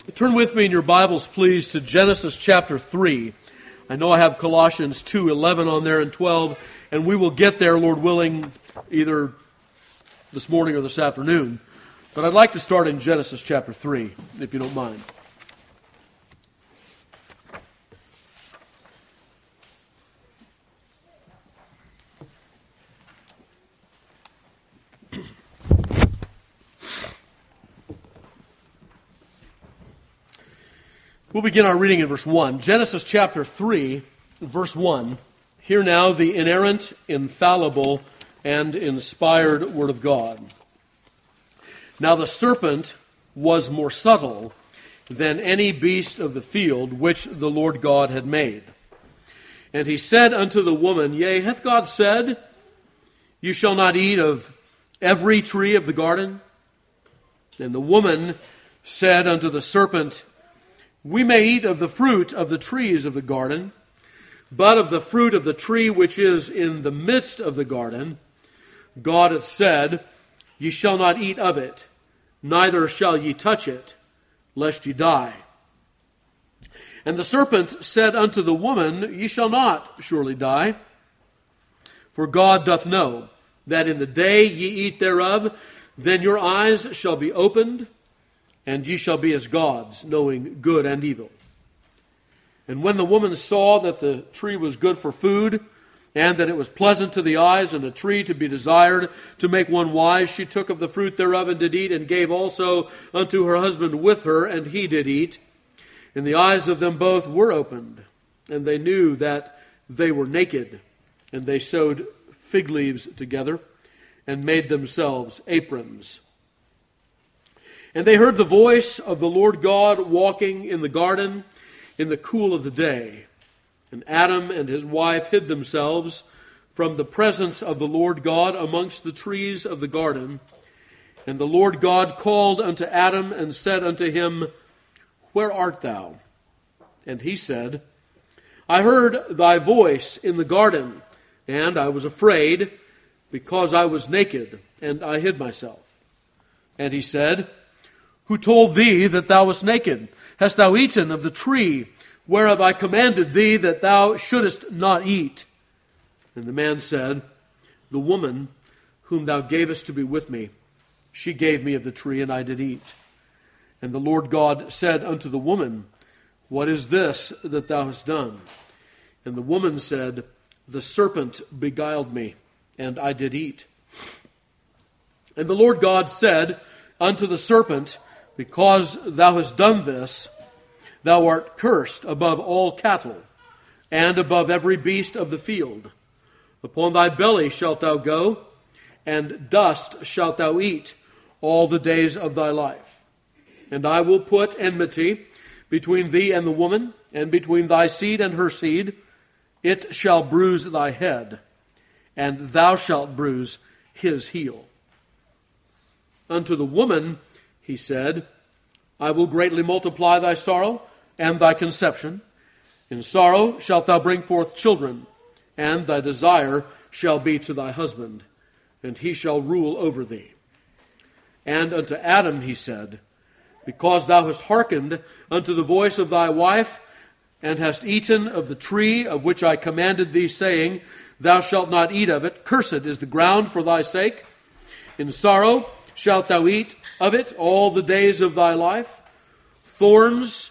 Turn with me in your Bibles, please, to Genesis chapter 3. I know I have Colossians 2:11 on there and 12, and we will get there, Lord willing, either this morning or this afternoon. But I'd like to start in Genesis chapter 3, if you don't mind. We'll begin our reading in verse 1. Genesis chapter 3, verse 1. Hear now the inerrant, infallible, and inspired word of God. Now the serpent was more subtle than any beast of the field which the Lord God had made. And he said unto the woman, Yea, hath God said, You shall not eat of every tree of the garden? And the woman said unto the serpent, We may eat of the fruit of the trees of the garden, but of the fruit of the tree which is in the midst of the garden, God hath said, Ye shall not eat of it, neither shall ye touch it, lest ye die. And the serpent said unto the woman, Ye shall not surely die, for God doth know that in the day ye eat thereof, then your eyes shall be opened, and ye shall be as gods, knowing good and evil. And when the woman saw that the tree was good for food, and that it was pleasant to the eyes, and a tree to be desired to make one wise, she took of the fruit thereof and did eat, and gave also unto her husband with her, and he did eat. And the eyes of them both were opened, and they knew that they were naked. And they sewed fig leaves together, and made themselves aprons. And they heard the voice of the Lord God walking in the garden in the cool of the day. And Adam and his wife hid themselves from the presence of the Lord God amongst the trees of the garden. And the Lord God called unto Adam and said unto him, Where art thou? And he said, I heard thy voice in the garden, and I was afraid, because I was naked, and I hid myself. And he said, Who told thee that thou wast naked? Hast thou eaten of the tree whereof I commanded thee that thou shouldest not eat? And the man said, The woman whom thou gavest to be with me, she gave me of the tree, and I did eat. And the Lord God said unto the woman, What is this that thou hast done? And the woman said, The serpent beguiled me, and I did eat. And the Lord God said unto the serpent, Because thou hast done this, thou art cursed above all cattle, and above every beast of the field. Upon thy belly shalt thou go, and dust shalt thou eat all the days of thy life. And I will put enmity between thee and the woman, and between thy seed and her seed. It shall bruise thy head, and thou shalt bruise his heel. Unto the woman he said, I will greatly multiply thy sorrow and thy conception. In sorrow shalt thou bring forth children, and thy desire shall be to thy husband, and he shall rule over thee. And unto Adam he said, Because thou hast hearkened unto the voice of thy wife, and hast eaten of the tree of which I commanded thee, saying, Thou shalt not eat of it, cursed is the ground for thy sake. In sorrow shalt thou eat of it all the days of thy life. Thorns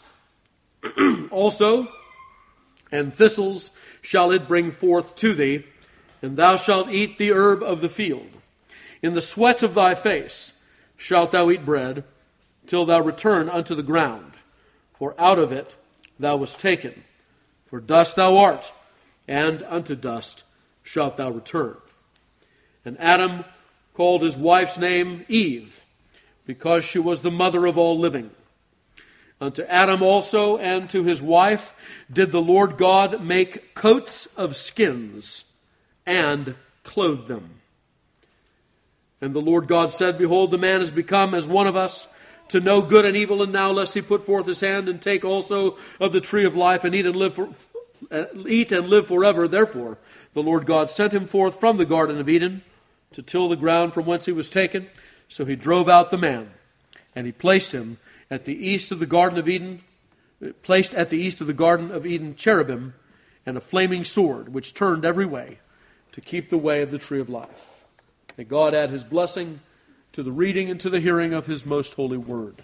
also and thistles shall it bring forth to thee, and thou shalt eat the herb of the field. In the sweat of thy face shalt thou eat bread, till thou return unto the ground, for out of it thou wast taken. For dust thou art, and unto dust shalt thou return. And Adam called his wife's name Eve, because she was the mother of all living. Unto Adam also and to his wife did the Lord God make coats of skins, and clothe them. And the Lord God said, Behold, the man is become as one of us, to know good and evil, and now lest he put forth his hand and take also of the tree of life, and eat and live forever. Therefore the Lord God sent him forth from the Garden of Eden to till the ground from whence he was taken. So he drove out the man, And he placed him at the east of the Garden of Eden, placed at the east of the Garden of Eden cherubim and a flaming sword, which turned every way to keep the way of the tree of life. May God add his blessing to the reading and to the hearing of his most holy word.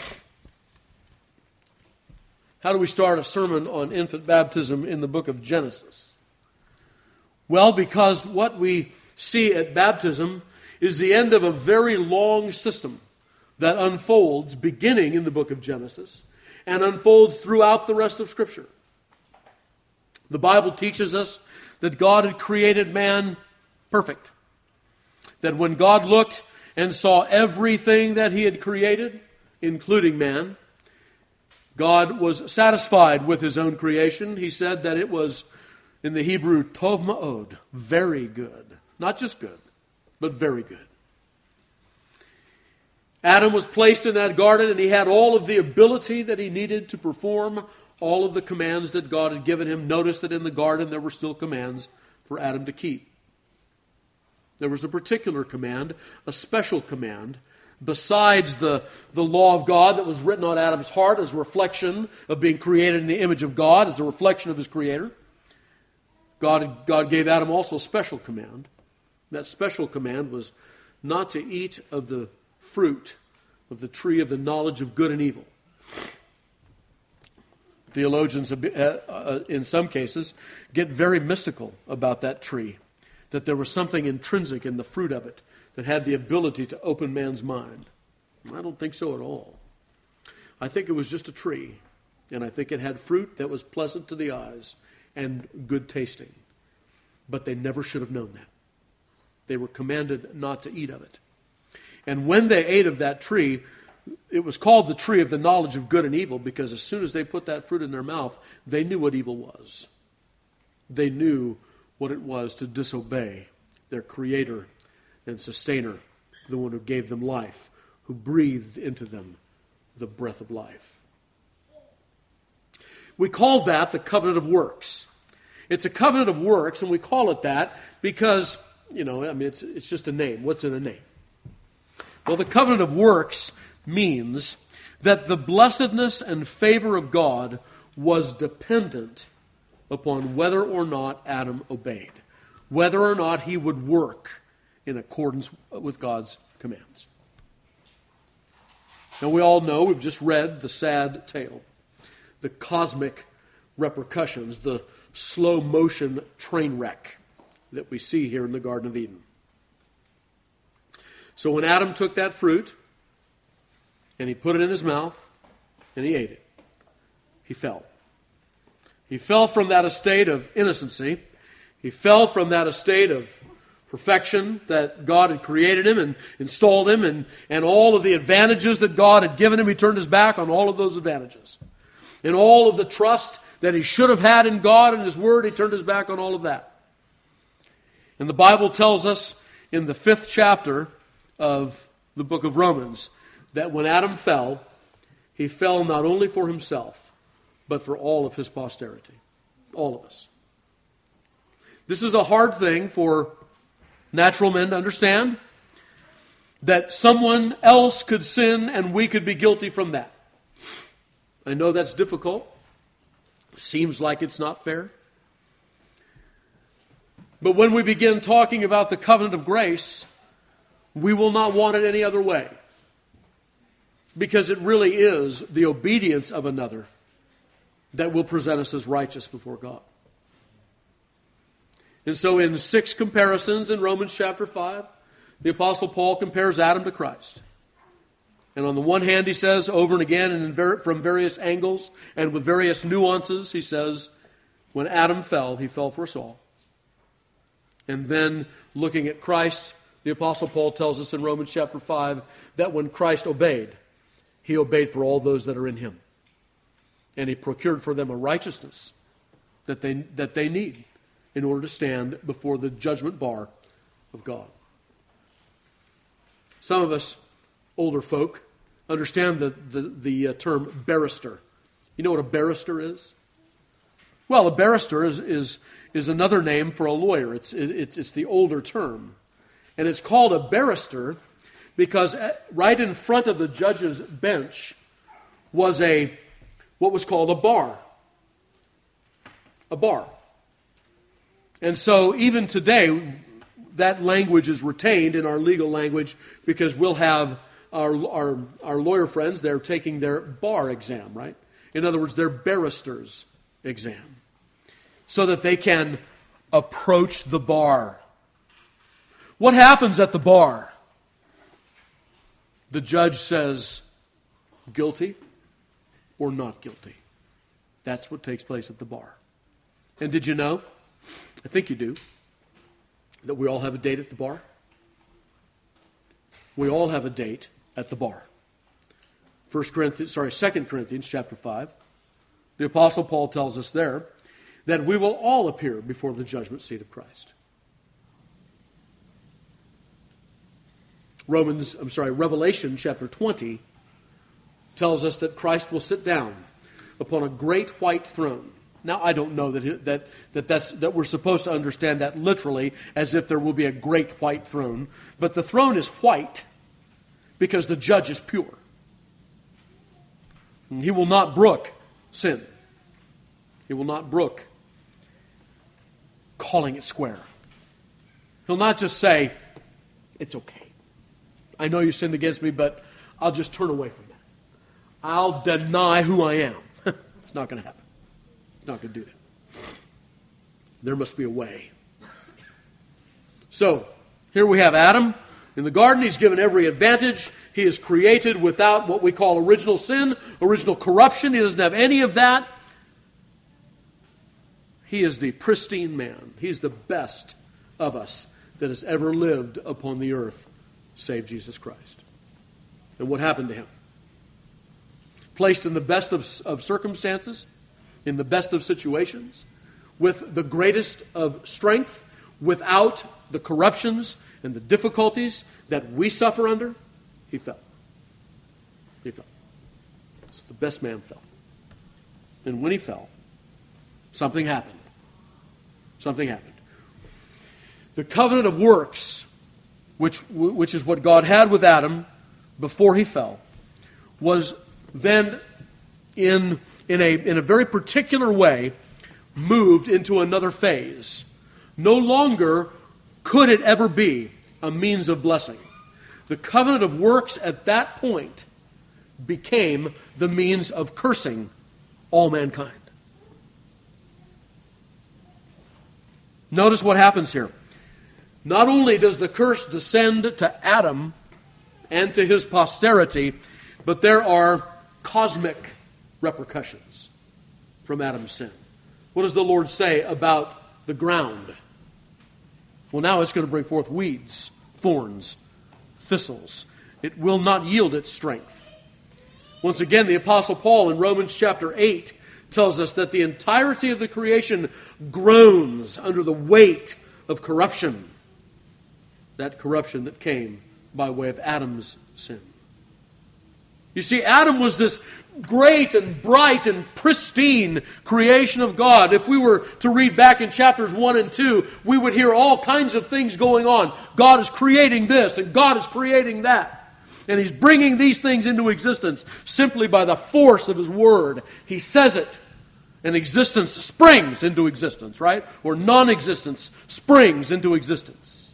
How do we start a sermon on infant baptism in the book of Genesis? Well, because what we see at baptism is the end of a very long system that unfolds beginning in the book of Genesis and unfolds throughout the rest of Scripture. The Bible teaches us that God had created man perfect. That when God looked and saw everything that he had created, including man, God was satisfied with his own creation. He said that it was, in the Hebrew, tov ma'od, very good. Not just good, but very good. Adam was placed in that garden, and he had all of the ability that he needed to perform all of the commands that God had given him. Notice that in the garden there were still commands for Adam to keep. There was a particular command, a special command, besides the law of God that was written on Adam's heart as a reflection of being created in the image of God, as a reflection of his Creator. God gave Adam also a special command. That special command was not to eat of the fruit of the tree of the knowledge of good and evil. Theologians, in some cases, get very mystical about that tree, that there was something intrinsic in the fruit of it that had the ability to open man's mind. I don't think so at all. I think it was just a tree, and I think it had fruit that was pleasant to the eyes and good tasting. But they never should have known that. They were commanded not to eat of it. And when they ate of that tree, it was called the tree of the knowledge of good and evil because as soon as they put that fruit in their mouth, they knew what evil was. They knew what it was to disobey their Creator and Sustainer, the one who gave them life, who breathed into them the breath of life. We call that the covenant of works. It's a covenant of works, and we call it that because, it's just a name. What's in a name? Well, the covenant of works means that the blessedness and favor of God was dependent upon whether or not Adam obeyed, whether or not he would work in accordance with God's commands. Now, we all know, we've just read the sad tale, the cosmic repercussions, the slow motion train wreck that we see here in the Garden of Eden. So when Adam took that fruit and he put it in his mouth and he ate it, he fell. He fell from that estate of innocency. He fell from that estate of perfection that God had created him and installed him, and all of the advantages that God had given him. He turned his back on all of those advantages. And all of the trust that he should have had in God and His Word, he turned his back on all of that. And the Bible tells us in the 5th chapter of the book of Romans that when Adam fell, he fell not only for himself, but for all of his posterity. All of us. This is a hard thing for natural men to understand, that someone else could sin and we could be guilty from that. I know that's difficult. Seems like it's not fair. But when we begin talking about the covenant of grace, we will not want it any other way. Because it really is the obedience of another that will present us as righteous before God. And so in 6 comparisons in Romans chapter 5, the Apostle Paul compares Adam to Christ. And on the one hand, he says over and again and from various angles and with various nuances, he says, when Adam fell, he fell for us all. And then looking at Christ, the Apostle Paul tells us in Romans chapter 5 that when Christ obeyed, he obeyed for all those that are in him. And he procured for them a righteousness that they need in order to stand before the judgment bar of God. Some of us, older folk, understand the term barrister. You know what a barrister is? Well, a barrister is another name for a lawyer. It's the older term. And it's called a barrister because right in front of the judge's bench was what was called a bar. A bar. And so even today, that language is retained in our legal language because we'll have our lawyer friends, they're taking their bar exam, right? In other words, their barrister's exam, so that they can approach the bar. What happens at the bar? The judge says, guilty or not guilty. That's what takes place at the bar. And did you know, I think you do, that we all have a date at the bar? We all have a date at the bar. 2 Corinthians chapter 5. The Apostle Paul tells us there that we will all appear before the judgment seat of Christ. Revelation chapter 20 tells us that Christ will sit down upon a great white throne. Now, I don't know that we're supposed to understand that literally as if there will be a great white throne, but the throne is white because the judge is pure. And he will not brook sin. He will not brook calling it square. He'll not just say, it's okay. I know you sinned against me, but I'll just turn away from that. I'll deny who I am. It's not going to happen. It's not going to do that. There must be a way. So, here we have Adam. In the garden, he's given every advantage. He is created without what we call original sin, original corruption. He doesn't have any of that. He is the pristine man. He's the best of us that has ever lived upon the earth, save Jesus Christ. And what happened to him? Placed in the best of circumstances, in the best of situations, with the greatest of strength, without the corruptions and the difficulties that we suffer under, he fell. He fell. So the best man fell. And when he fell, something happened. Something happened. The covenant of works, which is what God had with Adam before he fell, was then in a very particular way moved into another phase. No longer could it ever be a means of blessing. The covenant of works at that point became the means of cursing all mankind. Notice what happens here. Not only does the curse descend to Adam and to his posterity, but there are cosmic repercussions from Adam's sin. What does the Lord say about the ground? Well, now it's going to bring forth weeds, thorns, thistles. It will not yield its strength. Once again, the Apostle Paul in Romans chapter 8 tells us that the entirety of the creation groans under the weight of corruption. That corruption that came by way of Adam's sin. You see, Adam was this great and bright and pristine creation of God. If we were to read back in chapters 1 and 2, we would hear all kinds of things going on. God is creating this and God is creating that. And He's bringing these things into existence simply by the force of His Word. He says it, and existence springs into existence, right? Or non-existence springs into existence.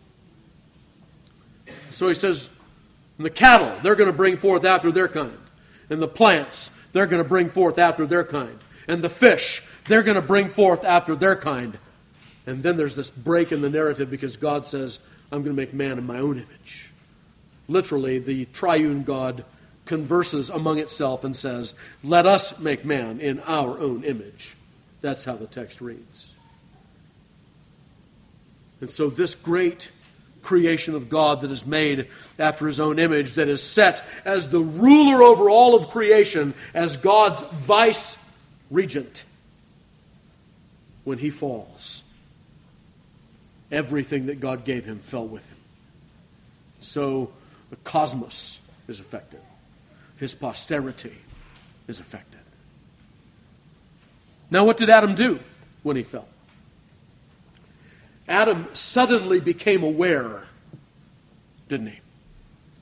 So He says, and the cattle, they're going to bring forth after their kind. And the plants, they're going to bring forth after their kind. And the fish, they're going to bring forth after their kind. And then there's this break in the narrative because God says, I'm going to make man in my own image. Literally, the triune God converses among itself and says, let us make man in our own image. That's how the text reads. And so this great creation of God that is made after His own image, that is set as the ruler over all of creation, as God's vice regent, when He falls, everything that God gave Him fell with Him. So the cosmos is affected. His posterity is affected. Now, what did Adam do when he fell? Adam suddenly became aware, didn't he?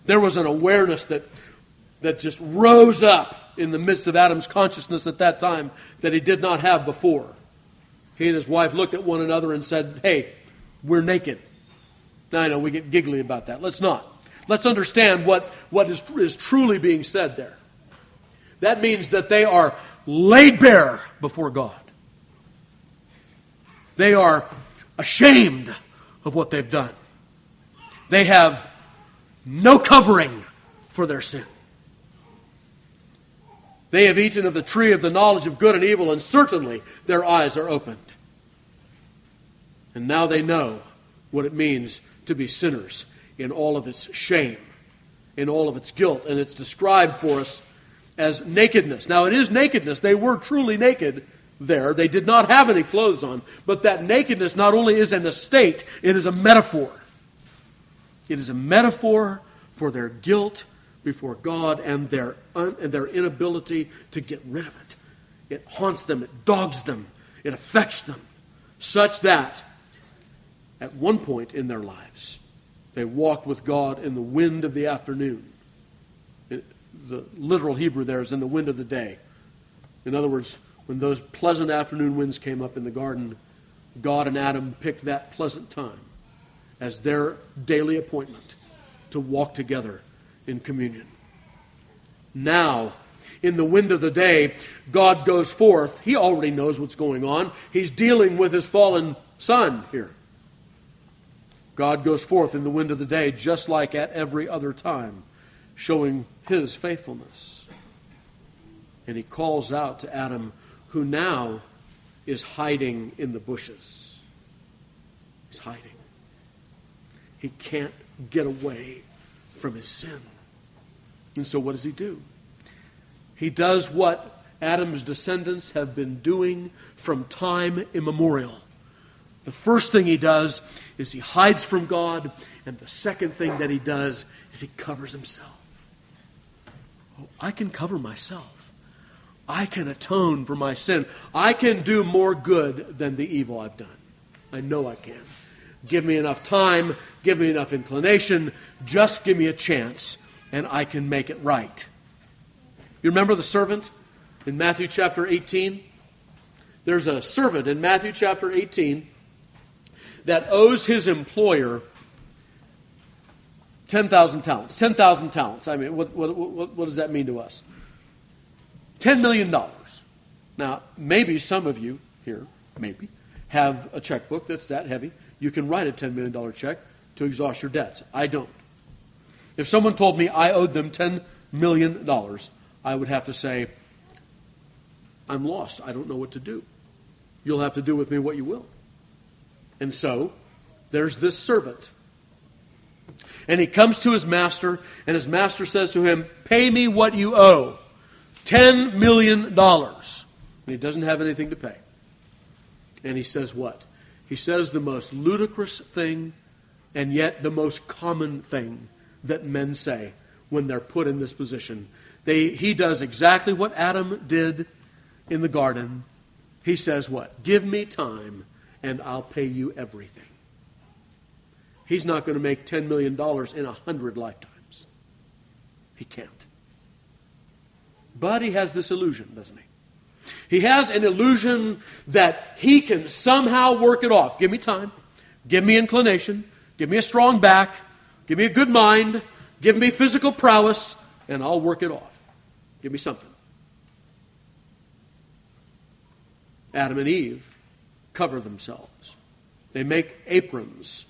There was an awareness that just rose up in the midst of Adam's consciousness at that time that he did not have before. He and his wife looked at one another and said, hey, we're naked. Now I know we get giggly about that. Let's not. Let's understand what is truly being said there. That means that they are laid bare before God. They are ashamed of what they've done. They have no covering for their sin. They have eaten of the tree of the knowledge of good and evil, and certainly their eyes are opened. And now they know what it means to be sinners in all of its shame, in all of its guilt. And it's described for us as nakedness. Now, it is nakedness. They were truly naked there. They did not have any clothes on. But that nakedness not only is an estate, it is a metaphor. It is a metaphor for their guilt before God and their inability to get rid of it. It haunts them, it dogs them, it affects them, such that at one point in their lives, they walked with God in the wind of the afternoon. The literal Hebrew there is in the wind of the day. In other words, when those pleasant afternoon winds came up in the garden, God and Adam picked that pleasant time as their daily appointment to walk together in communion. Now, in the wind of the day, God goes forth. He already knows what's going on. He's dealing with his fallen son here. God goes forth in the wind of the day, just like at every other time, showing his faithfulness. And he calls out to Adam, who now is hiding in the bushes. He's hiding. He can't get away from his sin. And so what does he do? He does what Adam's descendants have been doing from time immemorial. The first thing he does is he hides from God, and the second thing that he does is he covers himself. Oh, I can cover myself. I can atone for my sin. I can do more good than the evil I've done. I know I can. Give me enough time, give me enough inclination, just give me a chance, and I can make it right. You remember the servant in Matthew chapter 18? There's a servant in Matthew chapter 18 that owes his employer 10,000 talents. 10,000 talents. I mean, what does that mean to us? $10 million. Now, maybe some of you here, maybe, have a checkbook that's that heavy. You can write a $10 million check to exhaust your debts. I don't. If someone told me I owed them $10 million, I would have to say, I'm lost. I don't know what to do. You'll have to do with me what you will. And so, there's this servant. And he comes to his master, and his master says to him, pay me what you owe. $10 million. And he doesn't have anything to pay. And he says what? He says the most ludicrous thing, and yet the most common thing that men say when they're put in this position. He does exactly what Adam did in the garden. He says what? Give me time, and I'll pay you everything. He's not going to make $10 million in 100 lifetimes. He can't. But he has this illusion, doesn't he? He has an illusion that he can somehow work it off. Give me time. Give me inclination. Give me a strong back. Give me a good mind. Give me physical prowess, and I'll work it off. Give me something. Adam and Eve cover themselves. They make aprons,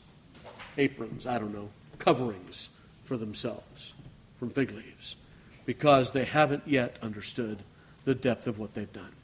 coverings for themselves from fig leaves, because they haven't yet understood the depth of what they've done.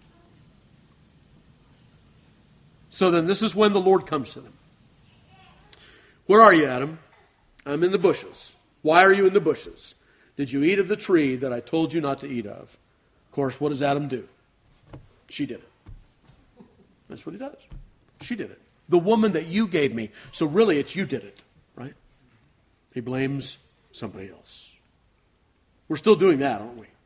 So then this is when the Lord comes to them. Where are you, Adam? I'm in the bushes. Why are you in the bushes? Did you eat of the tree that I told you not to eat of? Of course, what does Adam do? She did it. That's what he does. She did it. The woman that you gave me. So really, it's you did it, right? He blames somebody else. We're still doing that, aren't we?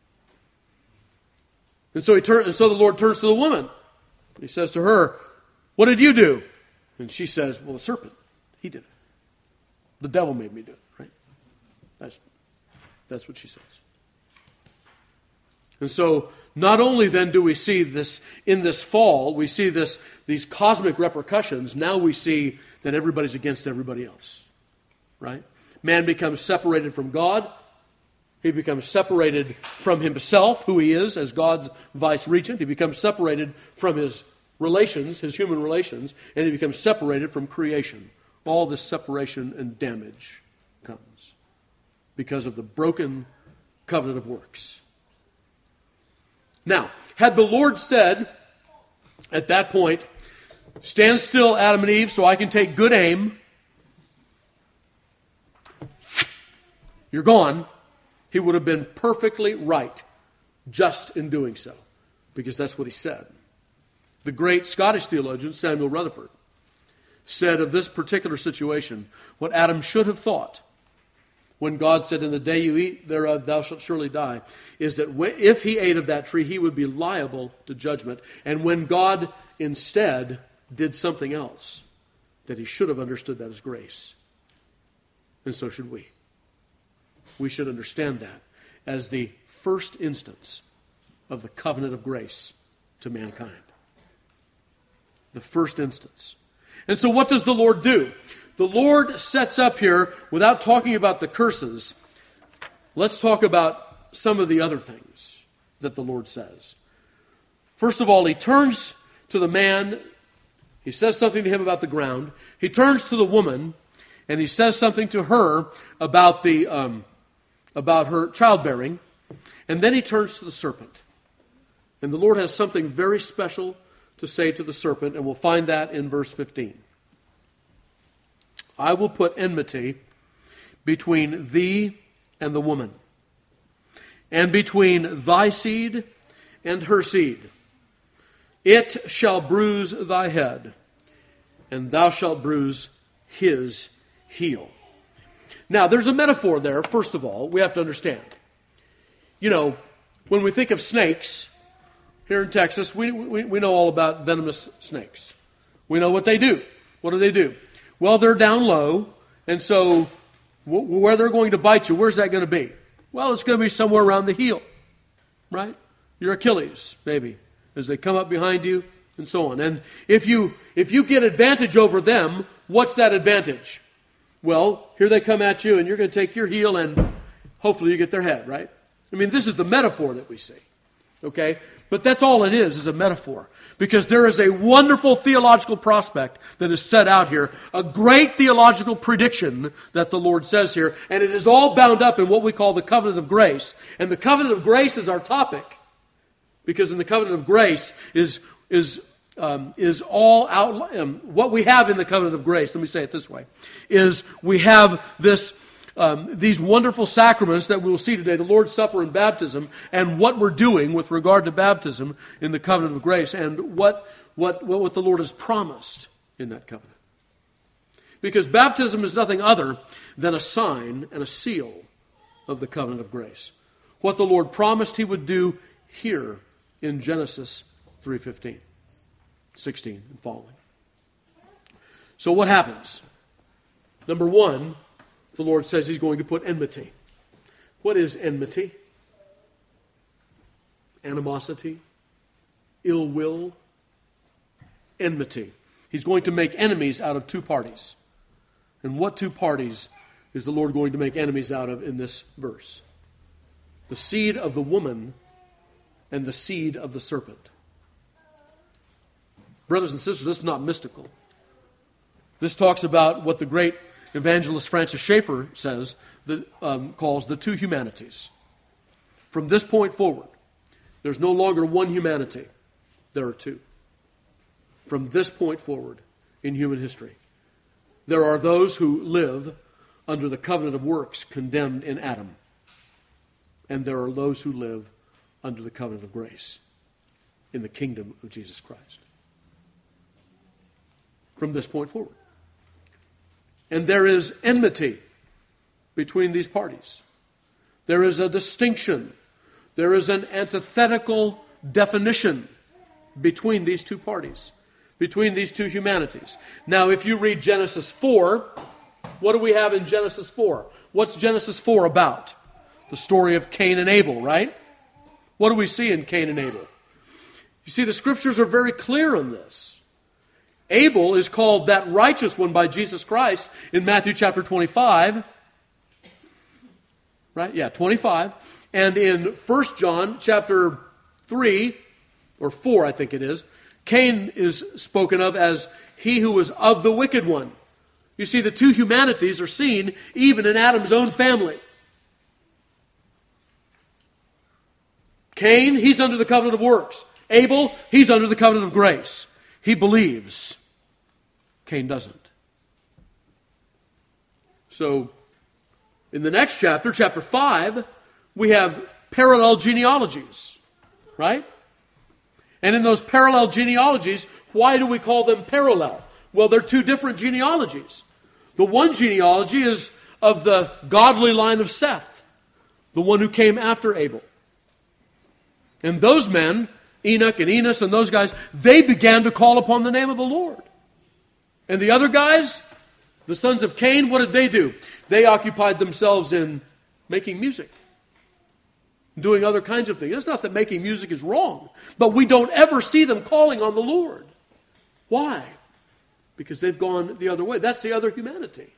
And so the Lord turns to the woman. He says to her, what did you do? And she says, well, the serpent, he did it. The devil made me do it, right? That's what she says. And so, not only then do we see this in this fall, we see these cosmic repercussions, now we see that everybody's against everybody else. Right? Man becomes separated from God. He becomes separated from himself, who he is as God's vice-regent. He becomes separated from his relations, his human relations, and he becomes separated from creation. All this separation and damage comes because of the broken covenant of works. Now, had the Lord said at that point, stand still, Adam and Eve, so I can take good aim, you're gone, he would have been perfectly right just in doing so, because that's what he said. The great Scottish theologian Samuel Rutherford said of this particular situation, what Adam should have thought when God said, in the day you eat thereof, thou shalt surely die, is that if he ate of that tree, he would be liable to judgment. And when God instead did something else, that he should have understood that as grace. And so should we. We should understand that as the first instance of the covenant of grace to mankind. The first instance. And so what does the Lord do? The Lord sets up here, without talking about the curses, let's talk about some of the other things that the Lord says. First of all, he turns to the man, he says something to him about the ground. He turns to the woman, and he says something to her about her childbearing. And then he turns to the serpent. And the Lord has something very special to say to the serpent, and we'll find that in verse 15. I will put enmity between thee and the woman, and between thy seed and her seed. It shall bruise thy head, and thou shalt bruise his heel. Now, there's a metaphor there, first of all, we have to understand. You know, when we think of snakes, here in Texas, we know all about venomous snakes. We know what they do. What do? Well, they're down low, and so where they're going to bite you, where's that going to be? Well, it's going to be somewhere around the heel, right? Your Achilles, maybe, as they come up behind you, and so on. And if you get advantage over them, what's that advantage? Well, here they come at you, and you're going to take your heel, and hopefully you get their head, right? I mean, this is the metaphor that we see, okay? But that's all it is a metaphor. Because there is a wonderful theological prospect that is set out here, a great theological prediction that the Lord says here, and it is all bound up in what we call the covenant of grace. And the covenant of grace is our topic, because in the covenant of grace is all out. What we have in the covenant of grace, let me say it this way, is we have these wonderful sacraments that we will see today, the Lord's Supper and baptism, and what we're doing with regard to baptism in the covenant of grace, and what the Lord has promised in that covenant. Because baptism is nothing other than a sign and a seal of the covenant of grace. What the Lord promised he would do here in Genesis 3:15, 16 and following. So what happens? Number one, the Lord says he's going to put enmity. What is enmity? Animosity? Ill will? Enmity. He's going to make enemies out of two parties. And what two parties is the Lord going to make enemies out of in this verse? The seed of the woman and the seed of the serpent. Brothers and sisters, this is not mystical. This talks about what the great evangelist Francis Schaeffer says, calls the two humanities. From this point forward, there's no longer one humanity. There are two. From this point forward in human history, there are those who live under the covenant of works condemned in Adam. And there are those who live under the covenant of grace in the kingdom of Jesus Christ. From this point forward. And there is enmity between these parties. There is a distinction. There is an antithetical definition between these two parties, between these two humanities. Now, if you read Genesis 4, what do we have in Genesis 4? What's Genesis 4 about? The story of Cain and Abel, right? What do we see in Cain and Abel? You see, the Scriptures are very clear on this. Abel is called that righteous one by Jesus Christ in Matthew chapter 25. Right? Yeah, 25. And in 1 John chapter 3, or 4 I think it is, Cain is spoken of as he who was of the wicked one. You see, the two humanities are seen even in Adam's own family. Cain, he's under the covenant of works. Abel, he's under the covenant of grace. He believes. Cain doesn't. So, in the next chapter, chapter 5, we have parallel genealogies, right? And in those parallel genealogies, why do we call them parallel? Well, they're two different genealogies. The one genealogy is of the godly line of Seth, the one who came after Abel. And those men, Enoch and Enos and those guys, they began to call upon the name of the Lord. And the other guys, the sons of Cain, what did they do? They occupied themselves in making music, doing other kinds of things. It's not that making music is wrong, but we don't ever see them calling on the Lord. Why? Because they've gone the other way. That's the other humanity.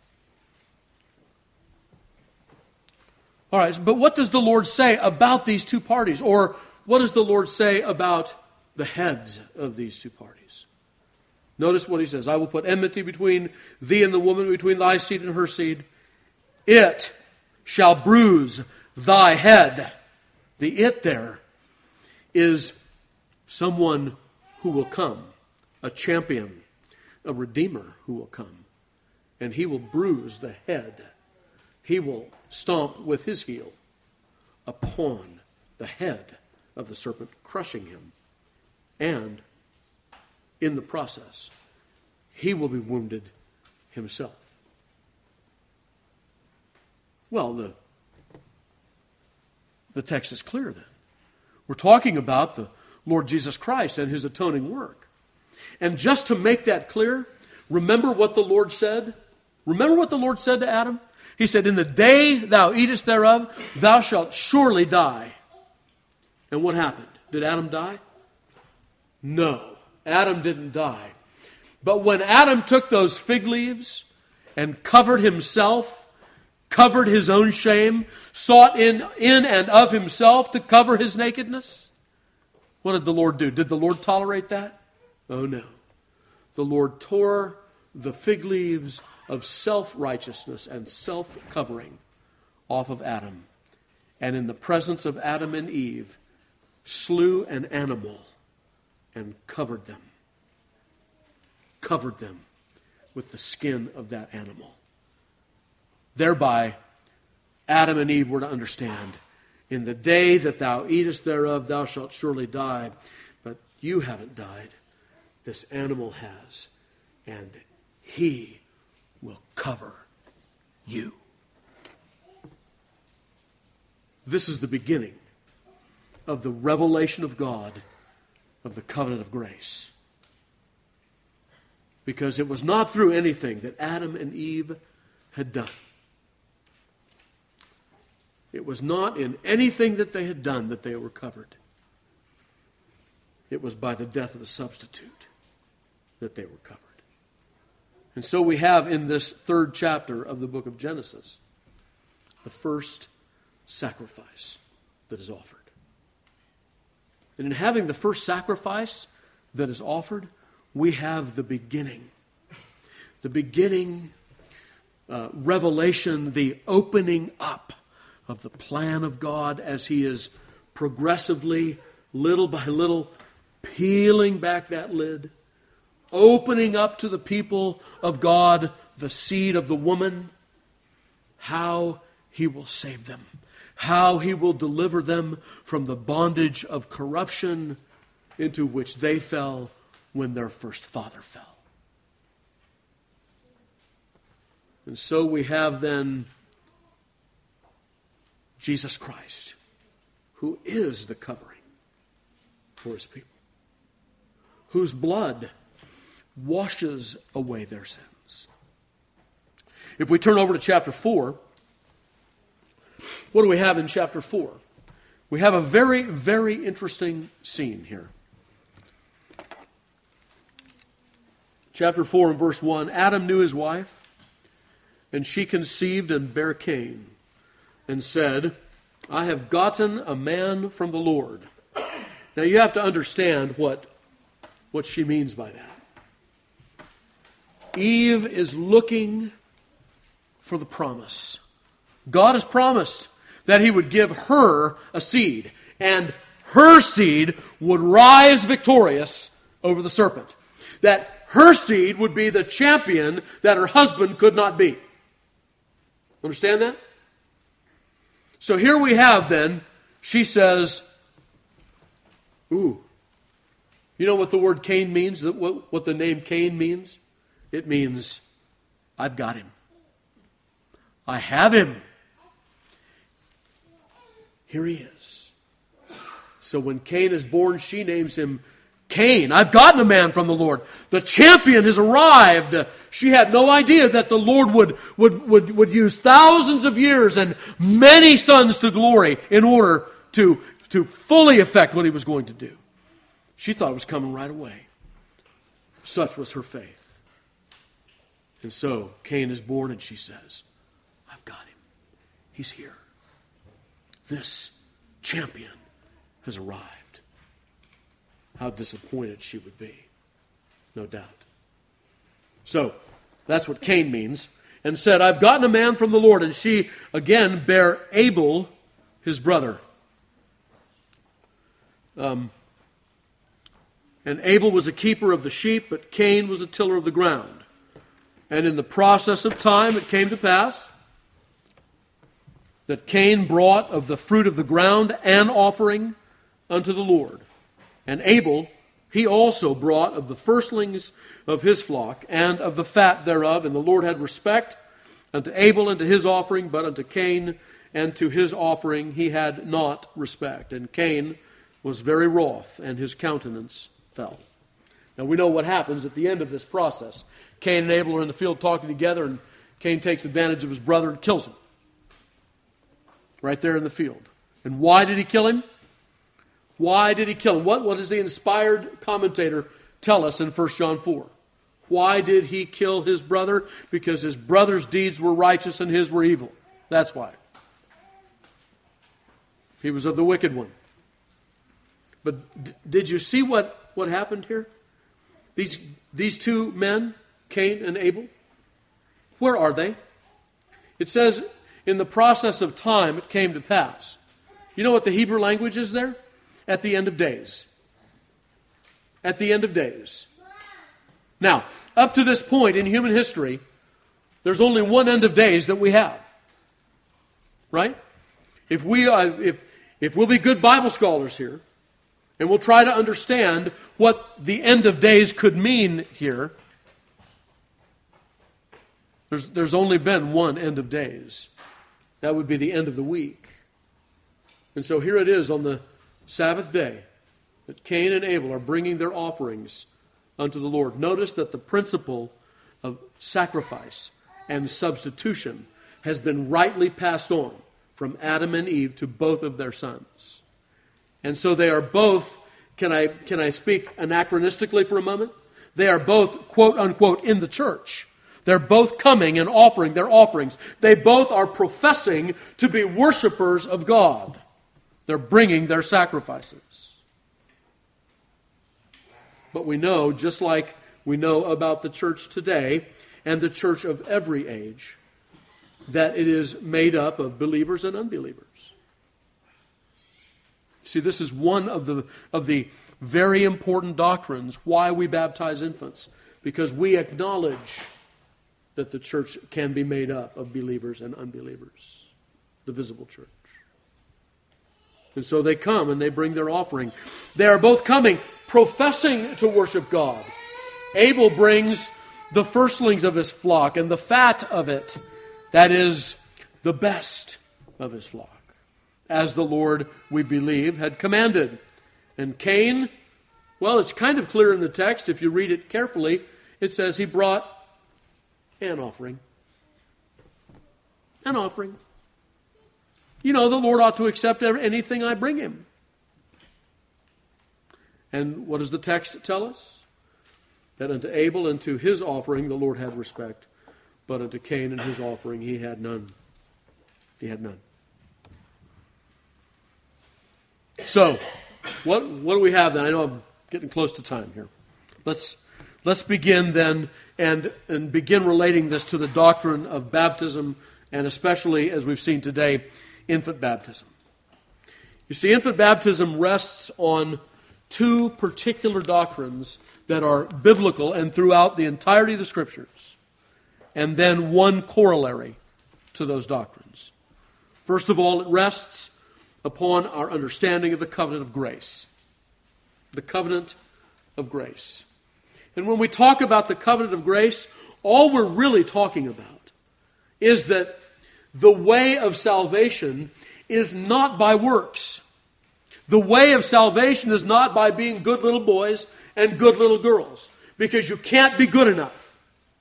All right, but what does the Lord say about these two parties? Or what does the Lord say about the heads of these two parties? Notice what he says. I will put enmity between thee and the woman, between thy seed and her seed. It shall bruise thy head. The it there is someone who will come, a champion, a redeemer who will come. And he will bruise the head. He will stomp with his heel upon the head of the serpent, crushing him. And in the process, he will be wounded himself. Well, the text is clear then. We're talking about the Lord Jesus Christ and his atoning work. And just to make that clear, remember what the Lord said? Remember what the Lord said to Adam? He said, in the day thou eatest thereof, thou shalt surely die. And what happened? Did Adam die? No, Adam didn't die. But when Adam took those fig leaves and covered himself, covered his own shame, sought in and of himself to cover his nakedness, what did the Lord do? Did the Lord tolerate that? Oh no. The Lord tore the fig leaves of self-righteousness and self-covering off of Adam. And in the presence of Adam and Eve, slew an animal and covered them. Covered them with the skin of that animal. Thereby, Adam and Eve were to understand, in the day that thou eatest thereof, thou shalt surely die. But you haven't died. This animal has. And he will cover you. This is the beginning of the revelation of God of the covenant of grace. Because it was not through anything that Adam and Eve had done. It was not in anything that they had done that they were covered. It was by the death of the substitute that they were covered. And so we have in this third chapter of the book of Genesis the first sacrifice that is offered. And in having the first sacrifice that is offered, we have the beginning. The beginning revelation, the opening up of the plan of God as he is progressively, little by little, peeling back that lid, opening up to the people of God the seed of the woman, how he will save them, how he will deliver them from the bondage of corruption into which they fell when their first father fell. And so we have then Jesus Christ, who is the covering for his people, whose blood washes away their sins. If we turn over to chapter 4, what do we have in chapter 4? We have a very, very interesting scene here. Chapter 4 and verse 1, Adam knew his wife, and she conceived and bare Cain, and said, I have gotten a man from the Lord. Now you have to understand what she means by that. Eve is looking for the promise. God has promised that He would give her a seed, and her seed would rise victorious over the serpent. That her seed would be the champion that her husband could not be. Understand that? So here we have then, she says, ooh, you know what the word Cain means? What the name Cain means? It means, I've got him. I have him. Here he is. So when Cain is born, she names him Cain. I've gotten a man from the Lord. The champion has arrived. She had no idea that the Lord would use thousands of years and many sons to glory in order to fully effect what He was going to do. She thought it was coming right away. Such was her faith. And so Cain is born, and she says, I've got him. He's here. This champion has arrived. How disappointed she would be. No doubt. So, that's what Cain means. And said, I've gotten a man from the Lord. And she, again, bare Abel, his brother. And Abel was a keeper of the sheep, but Cain was a tiller of the ground. And in the process of time, it came to pass that Cain brought of the fruit of the ground an offering unto the Lord. And Abel, he also brought of the firstlings of his flock, and of the fat thereof. And the Lord had respect unto Abel and to his offering, but unto Cain and to his offering he had not respect. And Cain was very wroth, and his countenance fell. Now we know what happens at the end of this process. Cain and Abel are in the field talking together, and Cain takes advantage of his brother and kills him. Right there in the field. And why did he kill him? Why did he kill him? What does the inspired commentator tell us in 1 John 4? Why did he kill his brother? Because his brother's deeds were righteous and his were evil. That's why. He was of the wicked one. But did you see what happened here? These two men, Cain and Abel, where are they? It says, in the process of time, it came to pass. You know what the Hebrew language is there? At the end of days. At the end of days. Now, up to this point in human history, there's only one end of days that we have. Right? If we'll be good Bible scholars here, and we'll try to understand what the end of days could mean here, there's only been one end of days. That would be the end of the week. And so here it is on the Sabbath day that Cain and Abel are bringing their offerings unto the Lord. Notice that the principle of sacrifice and substitution has been rightly passed on from Adam and Eve to both of their sons. And so they are both, can I speak anachronistically for a moment? They are both, quote unquote, in the church. They're both coming and offering their offerings. They both are professing to be worshipers of God. They're bringing their sacrifices. But we know, just like we know about the church today and the church of every age, that it is made up of believers and unbelievers. See, this is one of the very important doctrines why we baptize infants, because we acknowledge that the church can be made up of believers and unbelievers, the visible church. And so they come and they bring their offering. They are both coming, professing to worship God. Abel brings the firstlings of his flock and the fat of it, that is, the best of his flock, as the Lord, we believe, had commanded. And Cain, well, it's kind of clear in the text. If you read it carefully, it says he brought an offering. An offering. the Lord ought to accept anything I bring him. And what does the text tell us? That unto Abel and to his offering the Lord had respect, but unto Cain and his offering he had none. He had none. So, what do we have then? I know I'm getting close to time here. Let's begin then and begin relating this to the doctrine of baptism, and especially, as we've seen today, infant baptism. You see, infant baptism rests on two particular doctrines that are biblical and throughout the entirety of the Scriptures, and then one corollary to those doctrines. First of all, it rests upon our understanding of the covenant of grace. The covenant of grace. And when we talk about the covenant of grace, all we're really talking about is that the way of salvation is not by works. The way of salvation is not by being good little boys and good little girls, because you can't be good enough.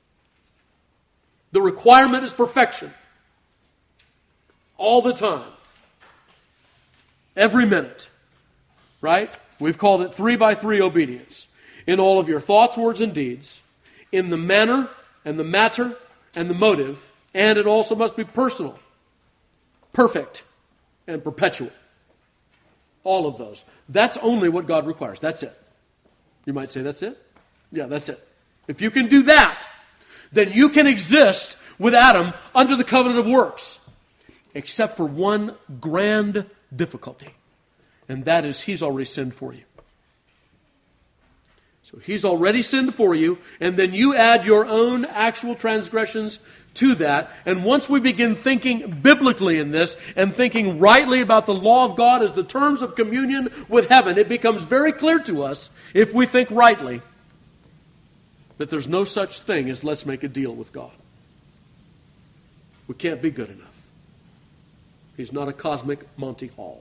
The requirement is perfection. All the time. Every minute. Right? We've called it 3x3 obedience. In all of your thoughts, words, and deeds. In the manner, and the matter, and the motive. And it also must be personal. Perfect. And perpetual. All of those. That's only what God requires. That's it. You might say, that's it? Yeah, that's it. If you can do that, then you can exist with Adam under the covenant of works. Except for one grand difficulty. And that is, he's already sinned for you. So he's already sinned for you, and then you add your own actual transgressions to that. And once we begin thinking biblically in this, and thinking rightly about the law of God as the terms of communion with heaven, it becomes very clear to us, if we think rightly, that there's no such thing as let's make a deal with God. We can't be good enough. He's not a cosmic Monty Hall.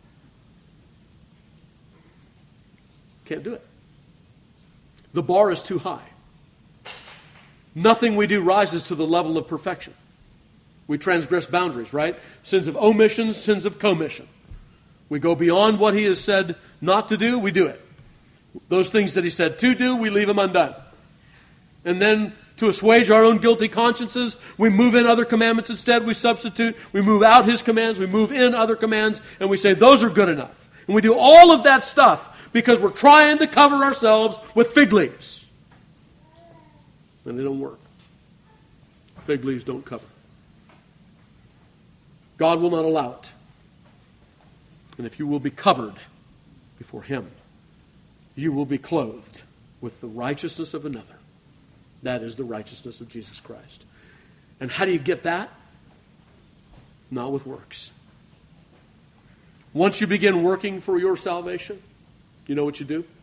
Can't do it. The bar is too high. Nothing we do rises to the level of perfection. We transgress boundaries, right? Sins of omission, sins of commission. We go beyond what he has said not to do, we do it. Those things that he said to do, we leave them undone. And then, to assuage our own guilty consciences, we move in other commandments instead. We substitute. We move out his commands. We move in other commands. And we say, those are good enough. And we do all of that stuff because we're trying to cover ourselves with fig leaves. And they don't work. Fig leaves don't cover. God will not allow it. And if you will be covered before him, you will be clothed with the righteousness of another. That is the righteousness of Jesus Christ. And how do you get that? Not with works. Once you begin working for your salvation, you know what you do?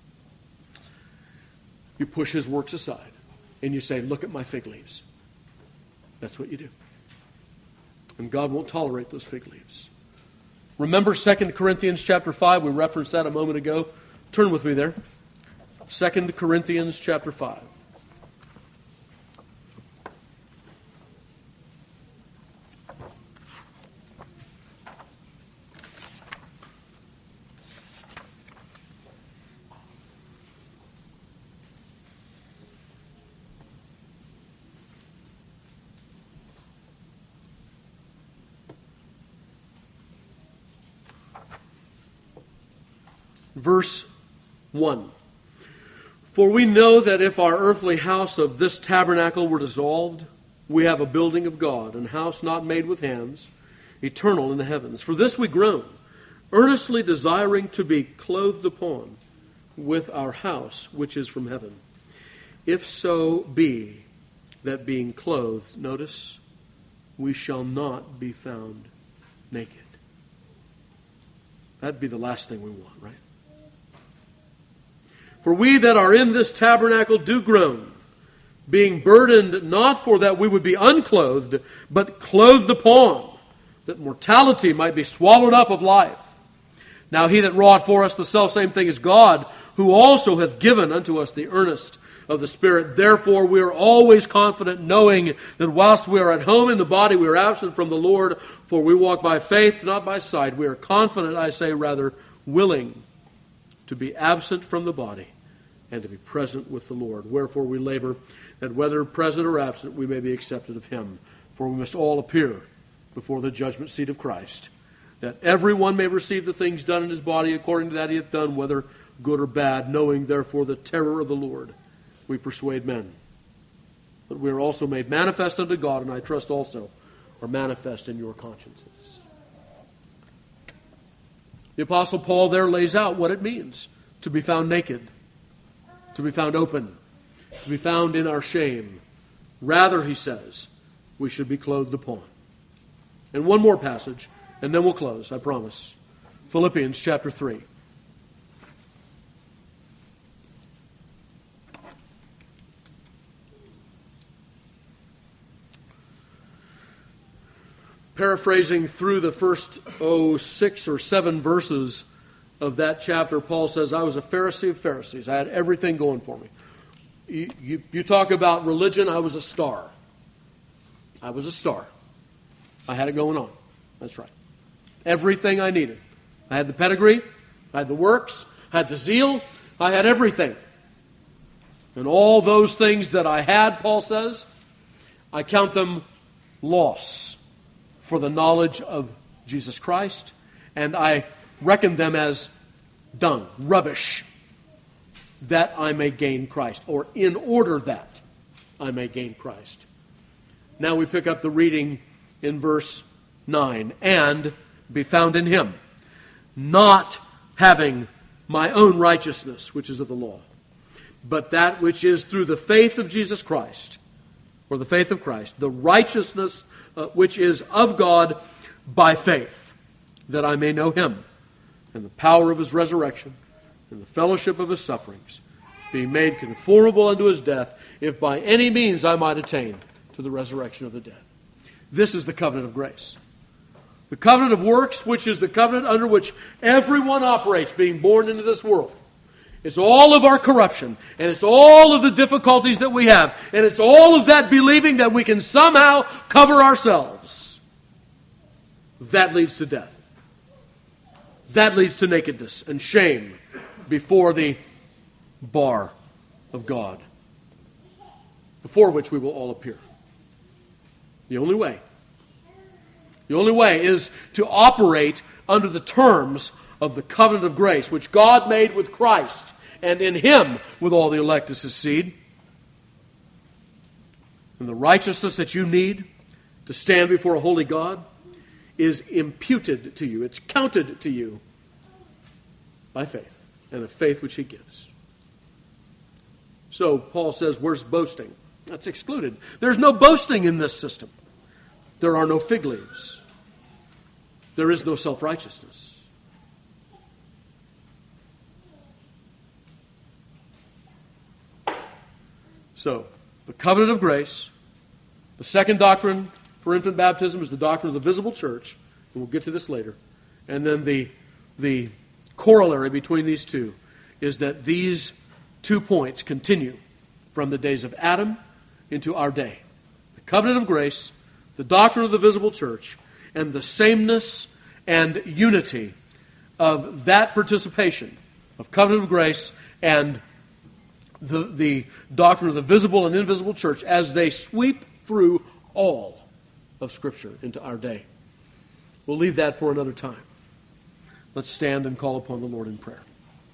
You push his works aside. And you say, look at my fig leaves. That's what you do. And God won't tolerate those fig leaves. Remember 2 Corinthians chapter 5? We referenced that a moment ago. Turn with me there. 2 Corinthians chapter 5. Verse 1. For we know that if our earthly house of this tabernacle were dissolved, we have a building of God, an house not made with hands, eternal in the heavens. For this we groan, earnestly desiring to be clothed upon with our house which is from heaven. If so be that being clothed, notice, we shall not be found naked. That'd be the last thing we want, right? For we that are in this tabernacle do groan, being burdened not for that we would be unclothed, but clothed upon, that mortality might be swallowed up of life. Now he that wrought for us the selfsame thing is God, who also hath given unto us the earnest of the Spirit. Therefore, we are always confident, knowing that whilst we are at home in the body, we are absent from the Lord, for we walk by faith, not by sight. We are confident, I say, rather willing to be absent from the body and to be present with the Lord. Wherefore we labor that whether present or absent, we may be accepted of him. For we must all appear before the judgment seat of Christ, that everyone may receive the things done in his body according to that he hath done, whether good or bad, knowing therefore the terror of the Lord, we persuade men. But we are also made manifest unto God, and I trust also are manifest in your consciences. The Apostle Paul there lays out what it means to be found naked, to be found open, to be found in our shame. Rather, he says, we should be clothed upon. And one more passage, and then we'll close, I promise. Philippians chapter 3. Paraphrasing through the first, 6 or 7 verses of that chapter, Paul says, I was a Pharisee of Pharisees. I had everything going for me. You talk about religion, I was a star. I was a star. I had it going on. That's right. Everything I needed. I had the pedigree, I had the works, I had the zeal, I had everything. And all those things that I had, Paul says, I count them loss for the knowledge of Jesus Christ, and I reckon them as dung, rubbish, that I may gain Christ, or in order that I may gain Christ. Now we pick up the reading in verse 9, and be found in him, not having my own righteousness, which is of the law, but that which is through the faith of Jesus Christ, or the faith of Christ, the righteousness which is of God by faith, that I may know him, and the power of his resurrection, and the fellowship of his sufferings, being made conformable unto his death, if by any means I might attain to the resurrection of the dead. This is the covenant of grace. The covenant of works, which is the covenant under which everyone operates, being born into this world. It's all of our corruption, and it's all of the difficulties that we have, and it's all of that believing that we can somehow cover ourselves. That leads to death. That leads to nakedness and shame before the bar of God, before which we will all appear. The only way is to operate under the terms of the covenant of grace, which God made with Christ, and in him with all the elect as his seed. And the righteousness that you need to stand before a holy God is imputed to you. It's counted to you by faith, and a faith which he gives. So Paul says, where's boasting? That's excluded. There's no boasting in this system. There are no fig leaves. There is no self-righteousness. So, the covenant of grace, the second doctrine for infant baptism is the doctrine of the visible church, and we'll get to this later. And then the corollary between these two is that these 2 points continue from the days of Adam into our day. The covenant of grace, the doctrine of the visible church, and the sameness and unity of that participation of covenant of grace and the doctrine of the visible and invisible church as they sweep through all of Scripture into our day. We'll leave that for another time. Let's stand and call upon the Lord in prayer.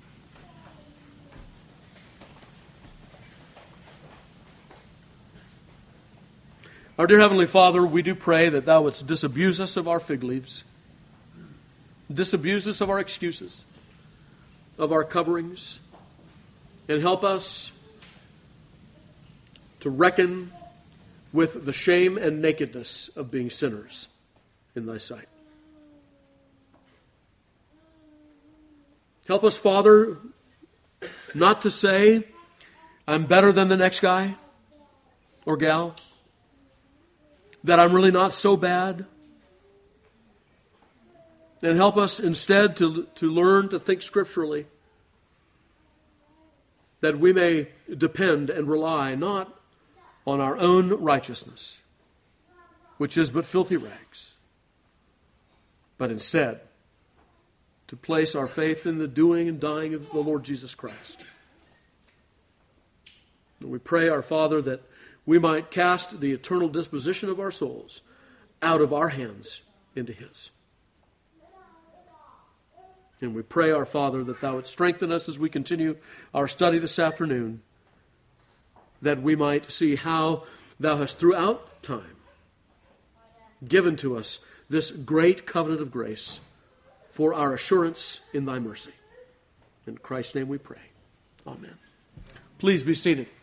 Our dear Heavenly Father, we do pray that Thou wouldst disabuse us of our fig leaves, disabuse us of our excuses, of our coverings, and help us to reckon with the shame and nakedness of being sinners in Thy sight. Help us, Father, not to say, I'm better than the next guy or gal, that I'm really not so bad. And help us instead to learn to think scripturally that we may depend and rely not on our own righteousness, which is but filthy rags, but instead to place our faith in the doing and dying of the Lord Jesus Christ. And we pray, our Father, that we might cast the eternal disposition of our souls out of our hands into His. And we pray, our Father, that Thou would strengthen us as we continue our study this afternoon, that we might see how Thou hast throughout time given to us this great covenant of grace for our assurance in Thy mercy. In Christ's name we pray. Amen. Please be seated.